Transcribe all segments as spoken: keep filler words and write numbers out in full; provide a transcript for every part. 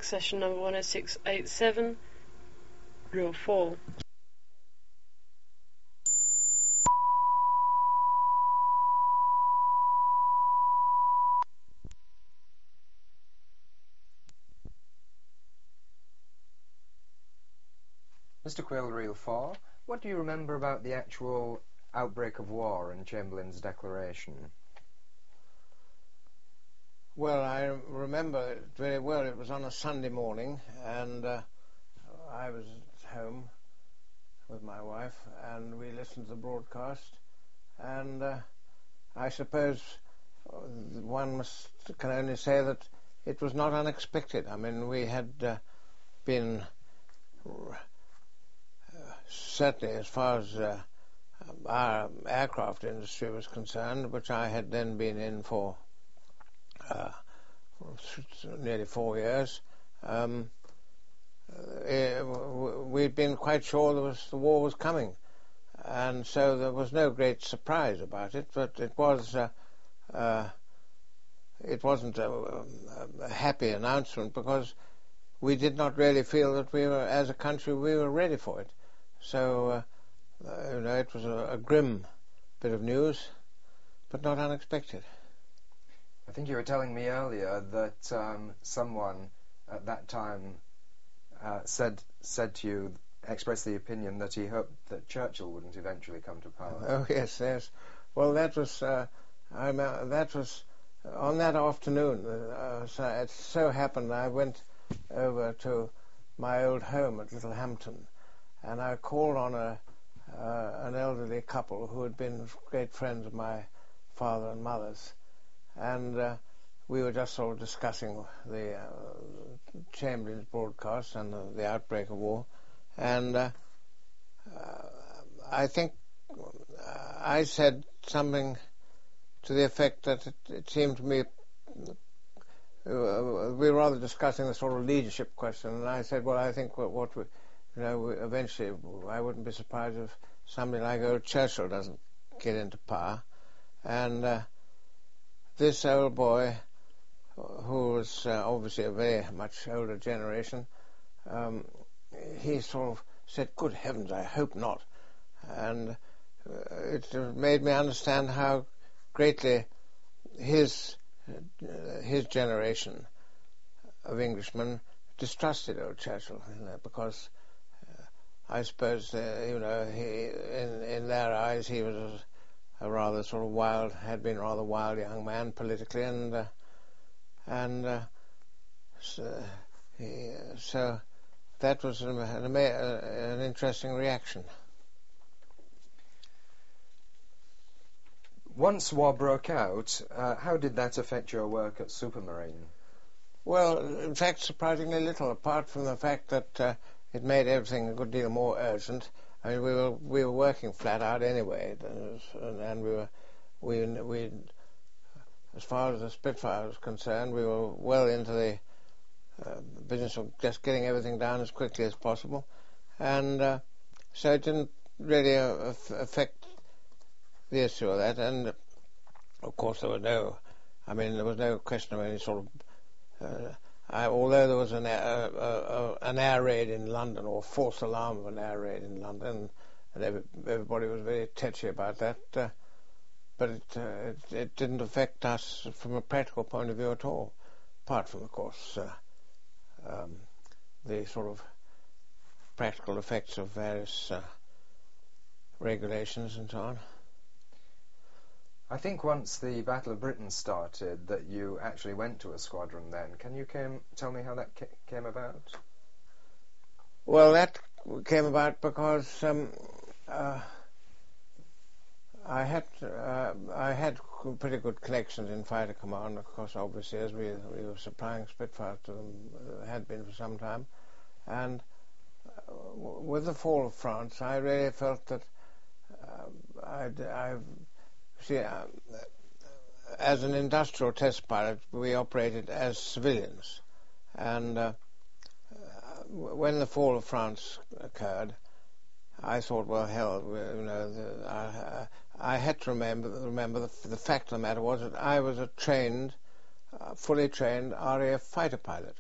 session number one oh six eight seven, reel four. Mister Quill, reel four, what do you remember about the actual outbreak of war and Chamberlain's declaration? Well, I remember it very well. It was on a Sunday morning, and uh, I was at home with my wife, and we listened to the broadcast, and uh, I suppose one must, can only say that it was not unexpected. I mean, we had uh, been certainly, as far as uh, our aircraft industry was concerned, which I had then been in for, uh, for nearly four years, um, uh, we'd been quite sure there was, the war was coming, and so there was no great surprise about it. But it was, uh, uh, it wasn't a, a happy announcement, because we did not really feel that we were, as a country, we were ready for it. So, uh, uh, you know, it was a, a grim bit of news, but not unexpected. I think you were telling me earlier that um, someone at that time uh, said said to you, expressed the opinion that he hoped that Churchill wouldn't eventually come to power. Oh yes, yes. Well, that was uh, I uh, that was on that afternoon. Uh, so it so happened I went over to my old home at Littlehampton, and I called on a uh, an elderly couple who had been great friends of my father and mother's, and uh, we were just sort of discussing the uh, Chamberlain's broadcast and the, the outbreak of war, and uh, uh, I think I said something to the effect that it, it seemed to me uh, we were rather discussing the sort of leadership question, and I said, well, I think what, what we, you know, eventually I wouldn't be surprised if somebody like old Churchill doesn't get into power. And uh, this old boy, who was uh, obviously a very much older generation, um, he sort of said, good heavens, I hope not. And uh, it made me understand how greatly his uh, his generation of Englishmen distrusted old Churchill, you know, because uh, I suppose uh, you know he, in in their eyes he was a, a rather sort of wild, had been a rather wild young man politically, and uh, and uh, so, he, so that was an, an, an interesting reaction. Once war broke out, uh, how did that affect your work at Supermarine? Well, in fact, surprisingly little, apart from the fact that uh, it made everything a good deal more urgent. I mean, we were we were working flat out anyway, and, and we were we we as far as the Spitfire was concerned, we were well into the uh, business of just getting everything down as quickly as possible, and uh, so it didn't really uh, affect the issue of that. And of course, there was no, I mean, there was no question of any sort of. Uh, I, although there was an air, uh, uh, an air raid in London, or false alarm of an air raid in London, and every, everybody was very tetchy about that, uh, but it, uh, it, it didn't affect us from a practical point of view at all, apart from, of course, uh, um, the sort of practical effects of various uh, regulations and so on. I think once the Battle of Britain started that you actually went to a squadron then. Can you came, tell me how that ca came about? Well, that came about because um, uh, I had uh, I had pretty good connections in fighter command, of course, obviously, as we, we were supplying Spitfires to them, uh, had been for some time. And uh, with the fall of France, I really felt that uh, I'd, I've See, uh, as an industrial test pilot, we operated as civilians, and uh, when the fall of France occurred, I thought, well, hell, you know, the, I, I had to remember. Remember, the, the fact of the matter was that I was a trained, uh, fully trained R A F fighter pilot,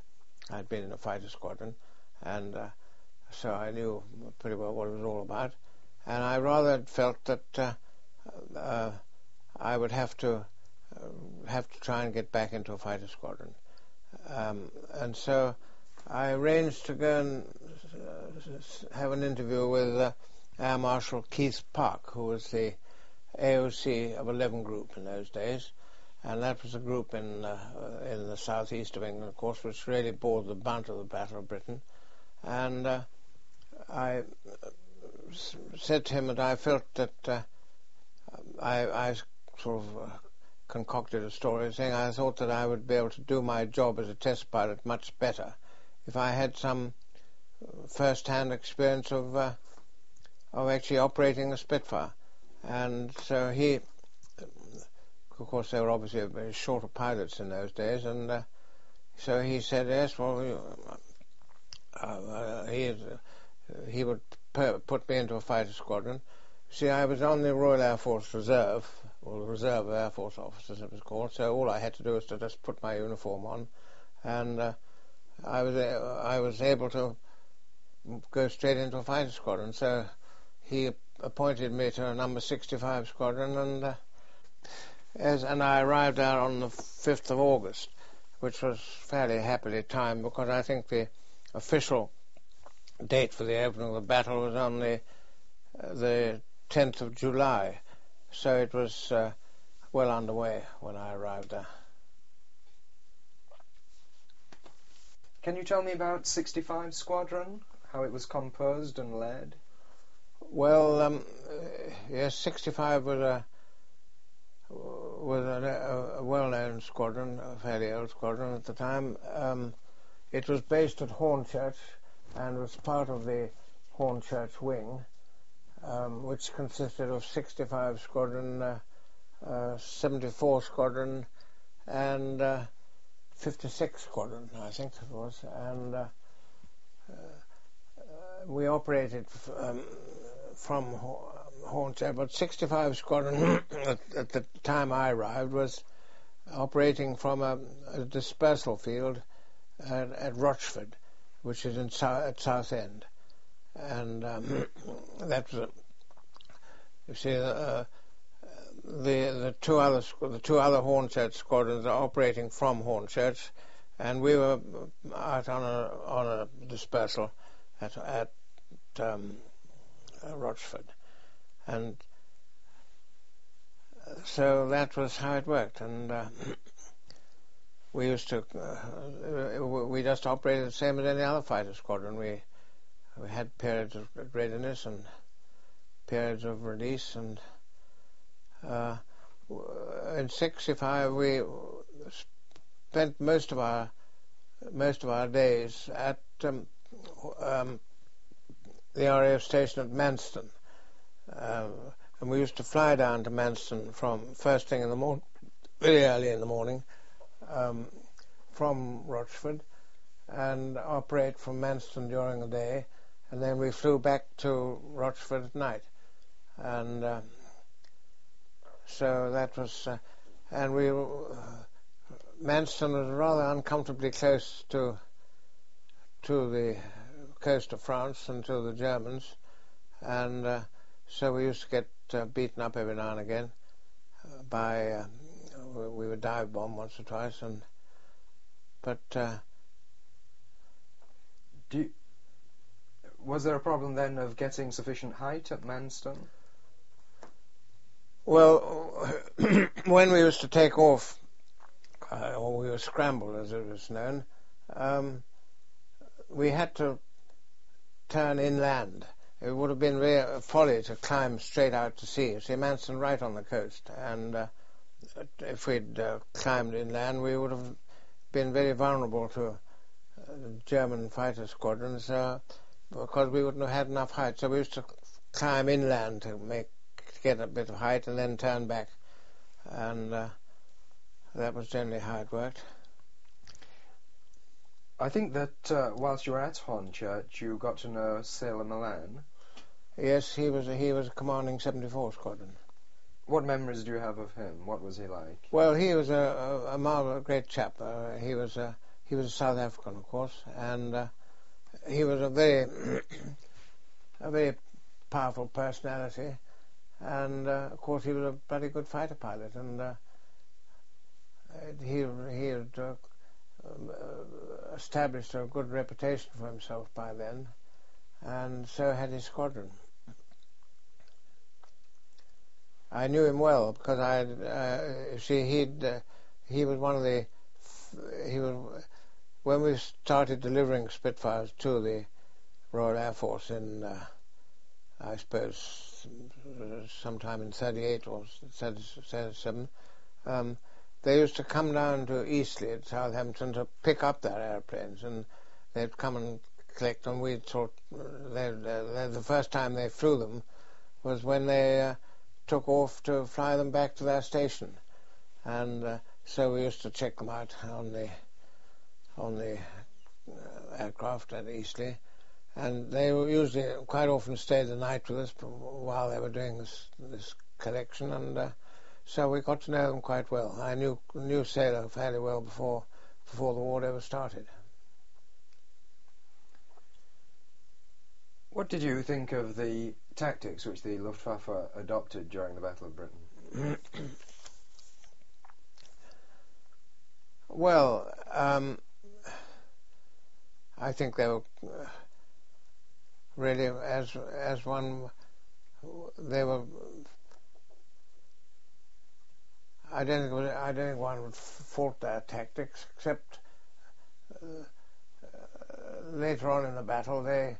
I'd been in a fighter squadron, and uh, so I knew pretty well what it was all about. And I rather felt that uh, uh, I would have to uh, have to try and get back into a fighter squadron. Um, and so I arranged to go and uh, have an interview with uh, Air Marshal Keith Park, who was the A O C of eleven Group in those days. And that was a group in uh, in the southeast of England, of course, which really bore the brunt of the Battle of Britain. And uh, I s- said to him that I felt that uh, I, I sort of uh, concocted a story saying I thought that I would be able to do my job as a test pilot much better if I had some first-hand experience of uh, of actually operating a Spitfire. And so he, of course, they were obviously very short of pilots in those days, and uh, so he said, yes, well, uh, uh, he, uh, he would per- put me into a fighter squadron. See, I was on the Royal Air Force Reserve, or Reserve Air Force Officers it was called, so all I had to do was to just put my uniform on, and uh, I was uh, I was able to go straight into a fighter squadron. So he appointed me to a number sixty-five squadron, and uh, as and I arrived out on the fifth of August, which was fairly happily timed because I think the official date for the opening of the battle was on the uh, the tenth of July, so it was uh, well underway when I arrived there. Can you tell me about sixty-five Squadron, how it was composed and led? Well, um, uh, yes, sixty-five was a was a, a well-known squadron, a fairly old squadron at the time. Um, it was based at Hornchurch and was part of the Hornchurch Wing, um, which consisted of sixty-five Squadron, uh, uh, seventy-four Squadron, and uh, fifty-six Squadron, I think it was. And uh, uh, we operated f- um, from Hornchurch, but sixty-five Squadron at, at the time I arrived was operating from a, a dispersal field at, at Rochford, which is in so- at Southend. And um, that was, a, you see, uh, the the two other the two other Hornchurch squadrons are operating from Hornchurch, and we were out on a on a dispersal at at um, uh, Rochford, and so that was how it worked. And uh, we used to uh, we just operated the same as any other fighter squadron. We we had periods of readiness and periods of release, and uh, in sixty-five we spent most of our most of our days at um, um, the R A F station at Manston, uh, and we used to fly down to Manston from first thing in the morning, very early in the morning, um, from Rochford, and operate from Manston during the day, and then we flew back to Rochford at night. And uh, so that was, uh, and we, uh, Manston was rather uncomfortably close to to the coast of France and to the Germans, and uh, so we used to get uh, beaten up every now and again uh, by, uh, we would dive bomb once or twice, and but uh, Do you, was there a problem then of getting sufficient height at Manston? Well, when we used to take off, uh, or we were scrambled as it was known, um, we had to turn inland. It would have been real folly to climb straight out to sea. You see, Manston right on the coast, and uh, if we'd uh, climbed inland, we would have been very vulnerable to uh, German fighter squadrons uh, because we wouldn't have had enough height. So we used to climb inland to make get a bit of height and then turn back, and uh, that was generally how it worked. I think that uh, whilst you were at Hornchurch, you got to know Sailor Milan. Yes, he was he was commanding seventy-four Squadron. What memories do you have of him? What was he like? Well, he was a, a, a marvelous, great chap. Uh, he was a he was a South African, of course, and uh, he was a very, a very powerful personality, and uh, of course he was a bloody good fighter pilot, and uh, he he had uh, established a good reputation for himself by then, and so had his squadron. I knew him well because I, uh, see, he'd uh, he was one of the he was when we started delivering Spitfires to the Royal Air Force in uh, I suppose sometime in thirty-eight or thirty-seven. Um, they used to come down to Eastleigh at Southampton to pick up their airplanes, and they'd come and collect them. We thought they, they, the first time they flew them was when they uh, took off to fly them back to their station, and uh, so we used to check them out on the on the uh, aircraft at Eastleigh, and they were usually quite often stayed the night with us while they were doing this this collection, and uh, so we got to know them quite well. I knew knew Sailor fairly well before before the war ever started. What did you think of the tactics which the Luftwaffe adopted during the Battle of Britain? Well, um, I think they were uh, really, as as one, they were. I don't think it was, I don't think one would fault their tactics, except uh, uh, later on in the battle they.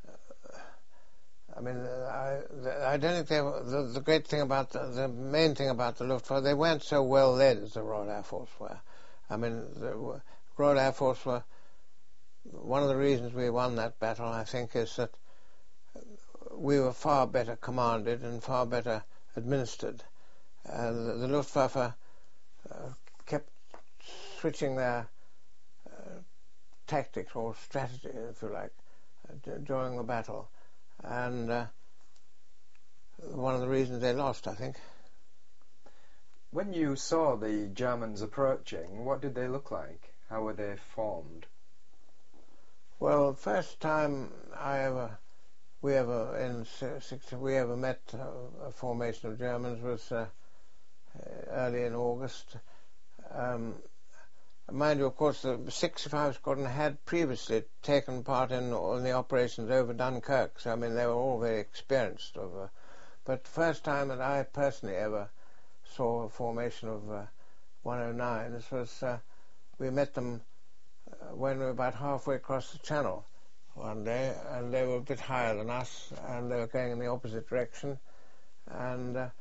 I mean, I, I don't think they were, the, the great thing about, the, the main thing about the Luftwaffe, they weren't so well led as the Royal Air Force were. I mean, the Royal Air Force were, one of the reasons we won that battle, I think, is that we were far better commanded and far better administered. Uh, the, the Luftwaffe uh, kept switching their uh, tactics or strategy, if you like, uh, during the battle. And uh, one of the reasons they lost, I think. When you saw the Germans approaching, what did they look like? How were they formed? Well, first time I ever, we ever in sixty, we ever met a, a formation of Germans was uh, early in August. Um, Mind you, of course, the sixty-five Squadron had previously taken part in all the operations over Dunkirk, so I mean they were all very experienced. Of, uh, but the first time that I personally ever saw a formation of uh, one oh nine, this was, uh, we met them uh, when we were about halfway across the Channel one day, and they were a bit higher than us, and they were going in the opposite direction, and uh,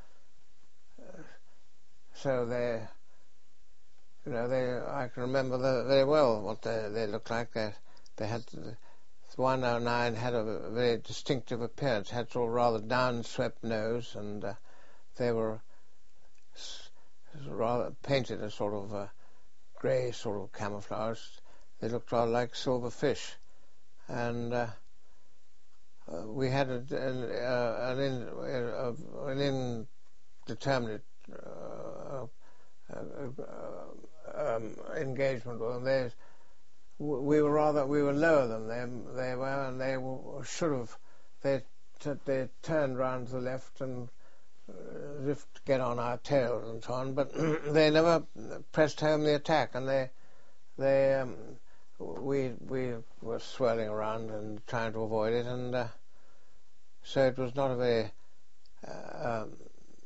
so they... You know, they. I can remember the, very well what they, they looked like. They, they had the one oh nine had a very distinctive appearance. Had sort of rather downswept nose, and uh, they were s- rather painted a sort of uh, grey sort of camouflage. They looked rather like silver fish, and uh, uh, we had a, an, uh, an, in, uh, an indeterminate. Uh, Uh, uh, um, engagement with them. They, we were rather we were lower than them. They were, and they were, should have. They t- they turned round to the left and uh, as if to get on our tails and so on. But they never pressed home the attack, and they they um, we we were swirling around and trying to avoid it, and uh, so it was not a very uh, um,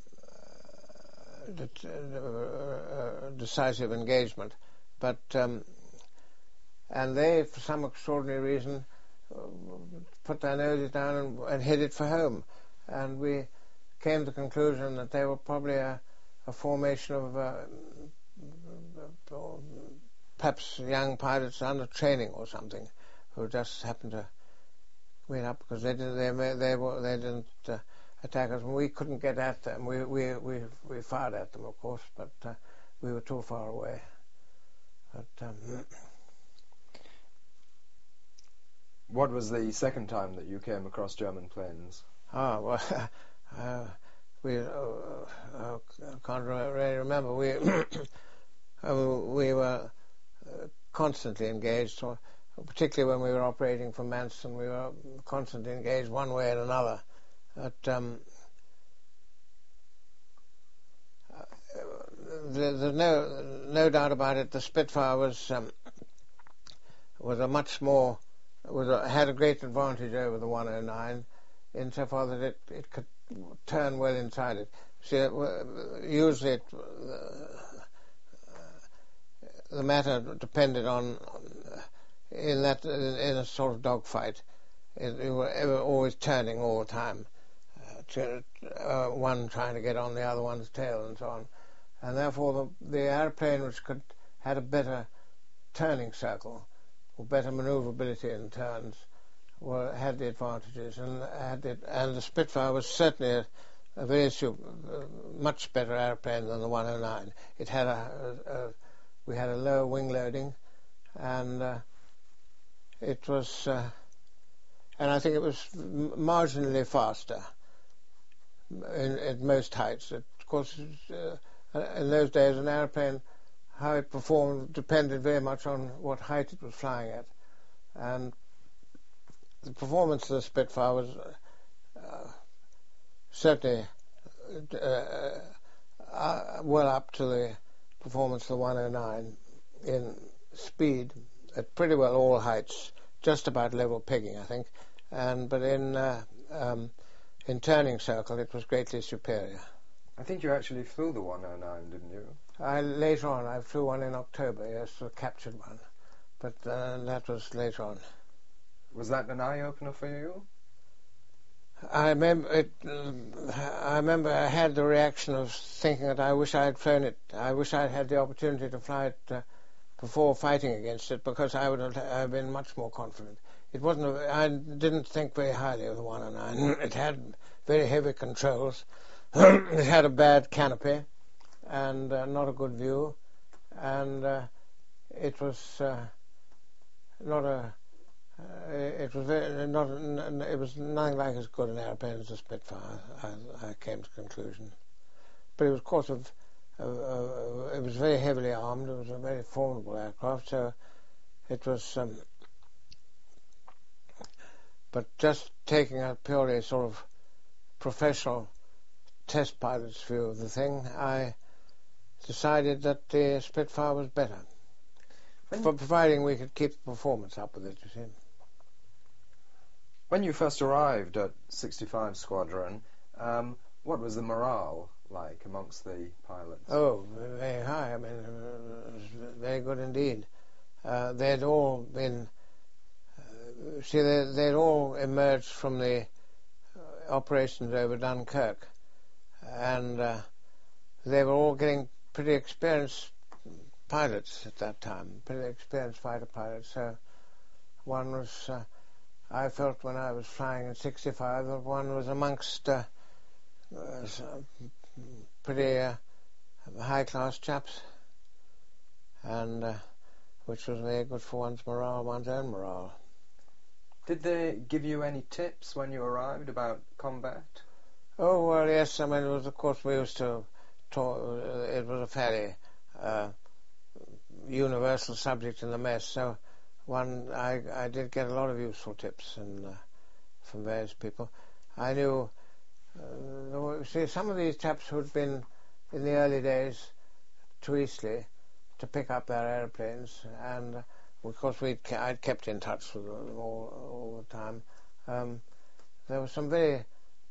Uh, decisive engagement, but um, and they, for some extraordinary reason, uh, put their noses down and, and headed for home, and we came to the conclusion that they were probably a, a formation of uh, perhaps young pilots under training or something, who just happened to went up because they didn't they they were they didn't. Uh, attack us, and we couldn't get at them. We we we, we fired at them, of course, but uh, we were too far away. But um, what was the second time that you came across German planes? Ah, well, uh, we uh, uh, can't really remember. We uh, we were uh, constantly engaged, or particularly when we were operating from Manston, we were constantly engaged one way and another. But, um, there's no no doubt about it. The Spitfire was um, was a much more was a, had a great advantage over the one oh nine, insofar that it, it could turn well inside it. See, it, usually it, uh, the matter depended on in that in a sort of dogfight. It, it were always turning all the time, uh, to, uh, one trying to get on the other one's tail and so on. And therefore the, the airplane which could had a better turning circle or better maneuverability in turns well, had the advantages, and had it, and the Spitfire was certainly a, a very super, uh, much better airplane than the one oh nine. It had a, a, a we had a lower wing loading, and uh, it was uh, and I think it was marginally faster in, at most heights. It, of course. Uh, In those days, an airplane, how it performed depended very much on what height it was flying at. And the performance of the Spitfire was uh, certainly uh, uh, well up to the performance of the one oh nine in speed at pretty well all heights, just about level pegging, I think. And but in uh, um, in turning circle, it was greatly superior. I think you actually flew the one oh nine, didn't you? I, later on, I flew one in October, yes, the captured one. But uh, that was later on. Was that an eye-opener for you? I remember it, I remember I had the reaction of thinking that I wish I had flown it. I wish I had had the opportunity to fly it uh, before fighting against it, because I would have, have been much more confident. It wasn't. A, I didn't think very highly of the one oh nine. It had very heavy controls. It had a bad canopy and uh, not a good view, and uh, it was uh, not a. Uh, it was very, not. It was nothing like as good an airplane as the Spitfire. I, I came to the conclusion, but it was, of course, of. Uh, uh, it was very heavily armed. It was a very formidable aircraft. So it was. Um, but just taking a purely sort of professional test pilot's view of the thing, I decided that the Spitfire was better, when for providing we could keep the performance up with it, you see. When you first arrived at sixty-five Squadron, um, what was the morale like amongst the pilots? Oh, very high. I mean, it was very good indeed. Uh, they'd all been, uh, see, they, they'd all emerged from the uh, operations over Dunkirk, and uh, they were all getting pretty experienced pilots at that time, pretty experienced fighter pilots. So one was, uh, I felt when I was flying in sixty-five that one was amongst uh, uh, pretty uh, high-class chaps, and uh, which was very good for one's morale, one's own morale. Did they give you any tips when you arrived about combat? Oh, well, yes. I mean, it was, of course, we used to talk. Uh, it was a fairly uh, universal subject in the mess. So, one, I, I did get a lot of useful tips and uh, from various people. I knew, uh, see, some of these chaps who'd been in the early days to Eastleigh to pick up their aeroplanes, and uh, of course we I'd kept in touch with them all, all the time. Um, there were some very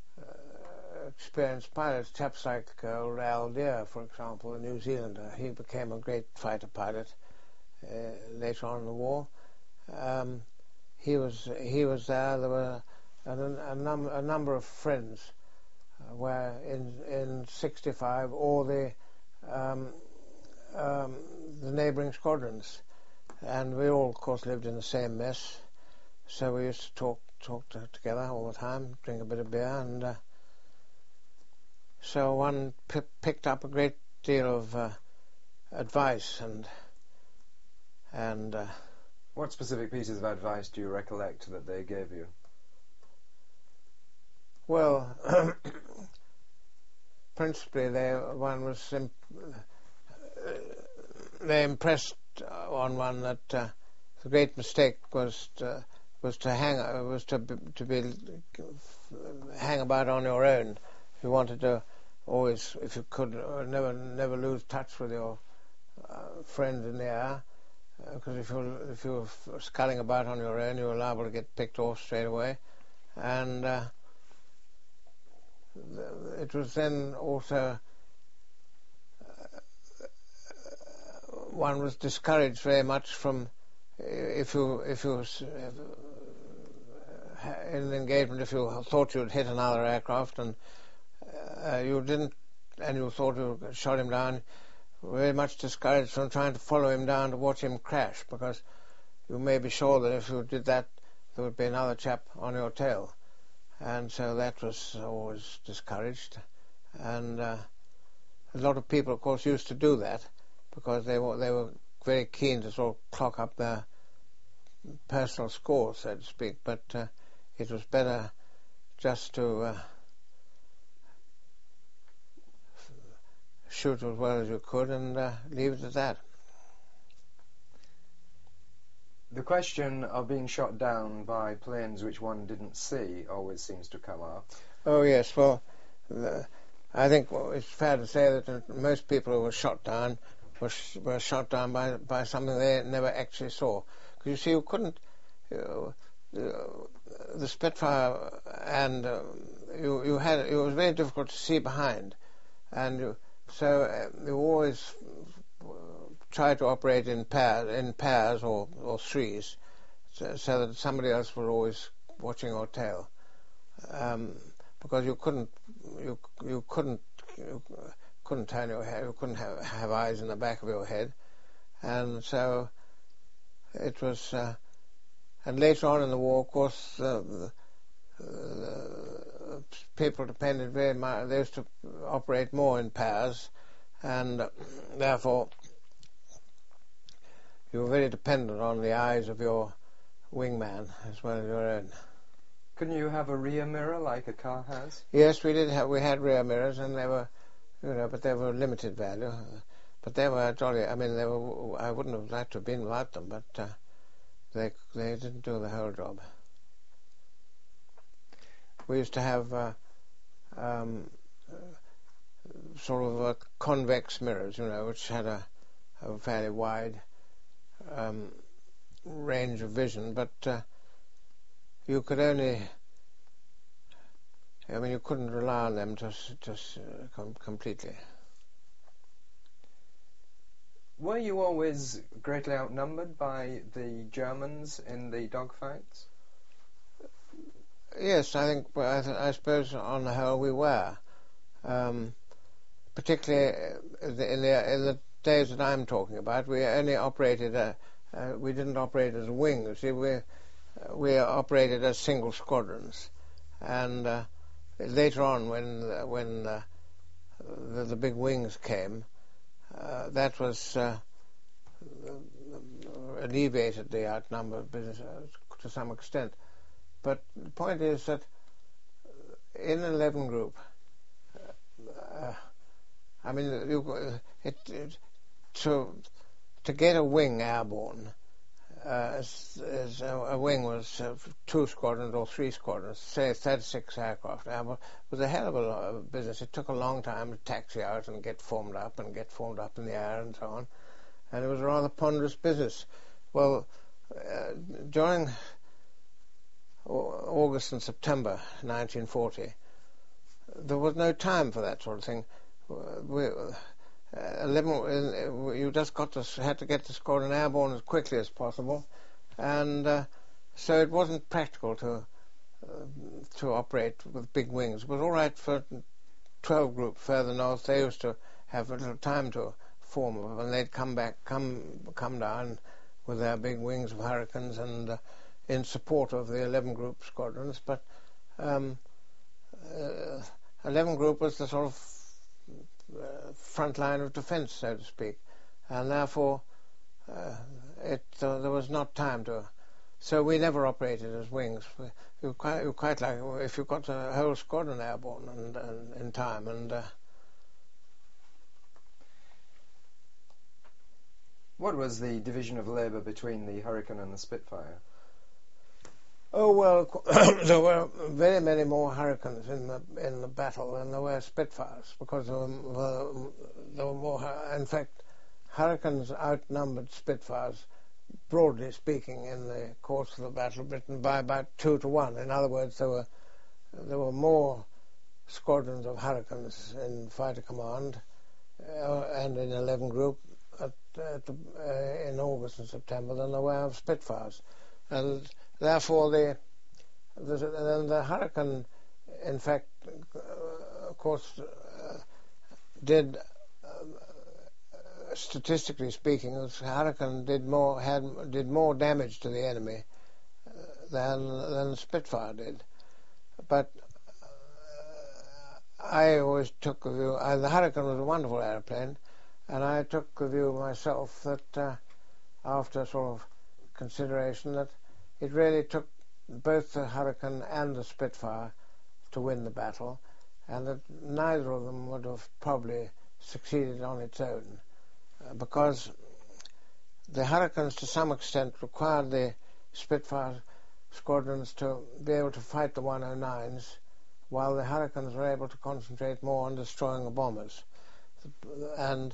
experienced pilots, chaps like uh, old Al Deer, for example, a New Zealander. He became a great fighter pilot uh, later on in the war. Um, he was he was there. There were a, a, num a number of friends uh, where in in sixty-five all the um, um, the neighbouring squadrons, and we all, of course, lived in the same mess. So we used to talk talk to, together all the time, drink a bit of beer, and. Uh, So one p picked up a great deal of uh, advice and and. Uh, what specific pieces of advice do you recollect that they gave you? Well, principally, they one was imp they impressed on one that uh, the great mistake was to, was to hang uh, was to be, to be hang about on your own. You wanted to always, if you could, uh, never never lose touch with your uh, friends in the air, because uh, if you if you were sculling about on your own, you were liable to get picked off straight away, and uh, it was then also uh, one was discouraged very much from if you if you uh, in an engagement, if you thought you'd hit another aircraft and uh, you didn't, and you thought you shot him down, very much discouraged from trying to follow him down to watch him crash, because you may be sure that if you did that, there would be another chap on your tail. And so that was always discouraged. And uh, a lot of people, of course, used to do that because they were, they were very keen to sort of clock up their personal score, so to speak. But uh, it was better just to uh, shoot as well as you could and uh, leave it at that. The question of being shot down by planes which one didn't see always seems to come up. Oh yes, well, the, I think well, it's fair to say that uh, most people who were shot down were, sh- were shot down by by something they never actually saw. Because you see, you couldn't. Uh, uh, the Spitfire, and uh, you you had it was very difficult to see behind, and you, so uh, you always try to operate in pairs, in pairs or, or threes, so, so that somebody else was always watching your tail, um, because you couldn't, you you couldn't, you couldn't turn your head, you couldn't have, have eyes in the back of your head, and so it was. Uh, and later on in the war, of course, uh, the, uh, people depended very much. They used to operate more in pairs, and uh, therefore. You were very dependent on the eyes of your wingman as well as your own. Couldn't you have a rear mirror like a car has? Yes, we did have. We had rear mirrors, and they were, you know, but they were limited value. But they were jolly. I mean, they were. I wouldn't have liked to have been without them, but uh, they they didn't do the whole job. We used to have uh, um, sort of uh, convex mirrors, you know, which had a, a fairly wide. Um, range of vision, but uh, you could only, I mean, you couldn't rely on them just, just uh, com- completely. Were you always greatly outnumbered by the Germans in the dogfights? Yes, I think, well, I, th- I suppose on the whole we were. Um, particularly in the, in the, in the days that I'm talking about, we only operated, uh, uh, we didn't operate as a wing. You see, we, uh, we operated as single squadrons. And uh, later on, when, uh, when uh, the, the big wings came, uh, that was uh, alleviated the outnumber business uh, to some extent. But the point is that in an eleven group, uh, I mean, you, it, it, to to get a wing airborne, uh, as, as a, a wing was uh, two squadrons or three squadrons, say thirty-six aircraft airborne, was a hell of a lot of business. It took a long time to taxi out and get formed up and get formed up in the air and so on, and it was a rather ponderous business. Well, uh, during August and September nineteen forty, there was no time for that sort of thing. We, uh, eleven, uh, you just got to had to get the squadron airborne as quickly as possible, and uh, so it wasn't practical to uh, to operate with big wings. It was all right for twelve group further north. They used to have a little time to form, and they'd come back, come come down with their big wings of Hurricanes and. Uh, in support of the eleven group squadrons, but um, uh, eleven group was the sort of uh, front line of defense, so to speak, and therefore uh, it uh, there was not time to. So we never operated as wings. We, you quite, you quite like if you got a whole squadron airborne and, and in time, and. Uh, What was the division of labour between the Hurricane and the Spitfire? Oh well, there were very many more Hurricanes in the in the battle than there were Spitfires, because there were, there were more. In fact, Hurricanes outnumbered Spitfires, broadly speaking, in the course of the Battle of Britain by about two to one. In other words, there were there were more squadrons of Hurricanes in fighter command uh, and in eleven Group at, at the, uh, in August and September than there were of Spitfires, and therefore the the, the, the Hurricane, in fact, uh, of course, uh, did. Uh, statistically speaking, the Hurricane did more had did more damage to the enemy uh, than than the Spitfire did. But uh, I always took the view. Uh, the Hurricane was a wonderful airplane, and I took the view myself that uh, after sort of consideration that it really took both the Hurricane and the Spitfire to win the battle, and that neither of them would have probably succeeded on its own. Because the Hurricanes, to some extent, required the Spitfire squadrons to be able to fight the one oh nines, while the Hurricanes were able to concentrate more on destroying the bombers. And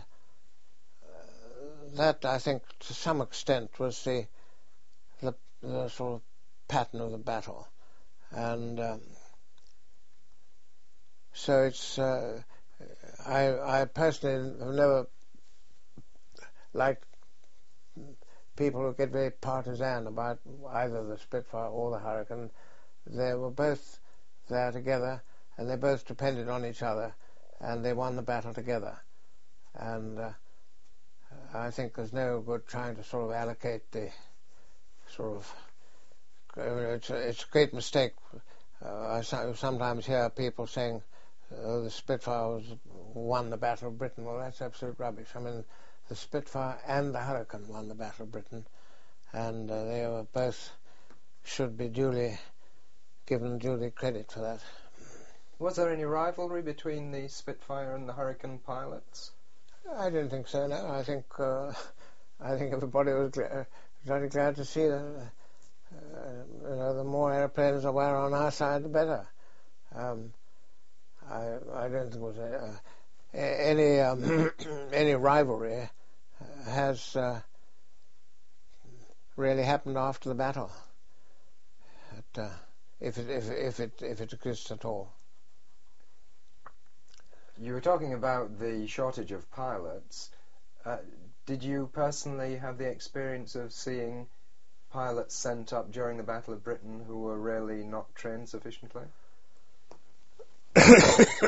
that, I think, to some extent, was the the, the sort of pattern of the battle. And um, so it's... Uh, I, I personally have never liked people who get very partisan about either the Spitfire or the Hurricane. They were both there together, and they both depended on each other, and they won the battle together. And uh, I think there's no good trying to sort of allocate the sort of... It's a, it's a great mistake. Uh, I sometimes hear people saying, oh, the Spitfire was, won the Battle of Britain. Well, that's absolute rubbish. I mean, the Spitfire and the Hurricane won the Battle of Britain, and uh, they were both should be duly given duly credit for that. Was there any rivalry between the Spitfire and the Hurricane pilots? I don't think so. No, I think uh, I think everybody was gl- very glad to see that. Uh, you know, the more airplanes there were on our side, the better. Um, I I don't think it was a, uh, any um, any rivalry has uh, really happened after the battle. It, uh, if it if if it if it exists at all. You were talking about the shortage of pilots. Uh, did you personally have the experience of seeing pilots sent up during the Battle of Britain who were really not trained sufficiently?